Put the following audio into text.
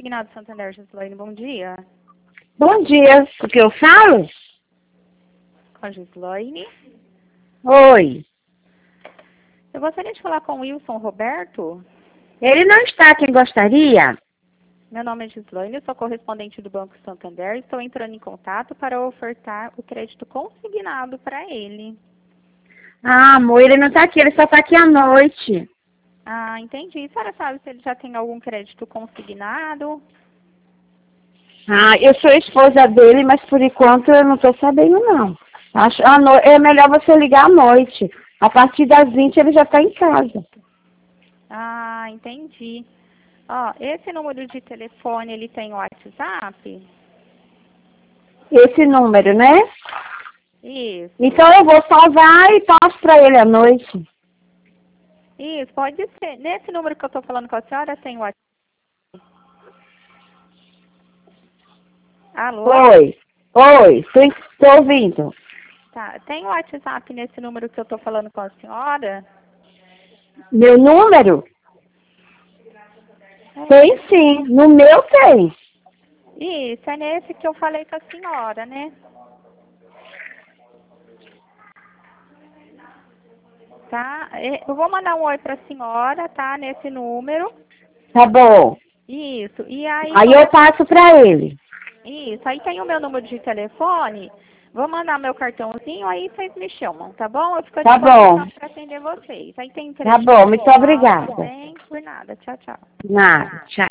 Consignado Santander, Gislaine, bom dia. Bom dia, o que eu falo? Com a Gislaine. Oi. Eu gostaria de falar com o Wilson Roberto. Ele não está, quem gostaria? Meu nome é Gislaine, eu sou correspondente do Banco Santander. Estou entrando em contato para ofertar o crédito consignado para ele. Ah, amor, ele não está aqui, ele só está aqui à noite. Ah, entendi. A senhora sabe se ele já tem algum crédito consignado? Ah, eu sou a esposa dele, mas por enquanto eu não estou sabendo, não. É melhor você ligar à noite. A partir das 20 ele já está em casa. Ah, entendi. Ó, esse número de telefone, ele tem o WhatsApp? Esse número, né? Isso. Então eu vou salvar e passo para ele à noite. Isso, pode ser. Nesse número que eu estou falando com a senhora, tem o WhatsApp? Alô? Oi, estou ouvindo. Tá. Tem o WhatsApp nesse número que eu estou falando com a senhora? Meu número? Tem sim, no meu tem. Isso, é nesse que eu falei com a senhora, né? Tá? Eu vou mandar um oi para a senhora, tá? Nesse número. Tá bom. Isso. E aí, Aí eu passo para ele. Isso. Aí tem o meu número de telefone. Vou mandar meu cartãozinho, aí vocês me chamam, tá bom? Eu fico à Tá bom. disposição para atender vocês. Aí tem Tá entrevista bom, muito pessoal obrigada. também. Por nada. Tchau, tchau. Nada, tchau.